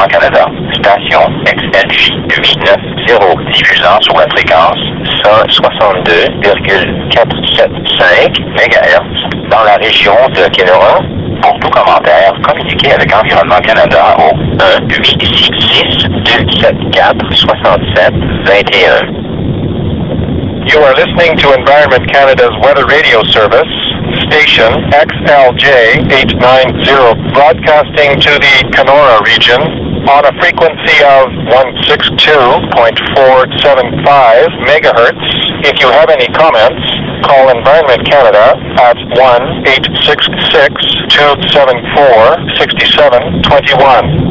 Canada. Station XLJ 890 diffusant sur la fréquence 162,475 MHz dans la région de Kenora. Pour tout commentaire, communiquez avec Environnement Canada au 1-866-274-6721. You are listening to Environment Canada's Weather Radio Service, station XLJ 890, broadcasting to the Kenora region on a frequency of 162.475 megahertz. If you have any comments, call Environment Canada at 1-866-274-6721.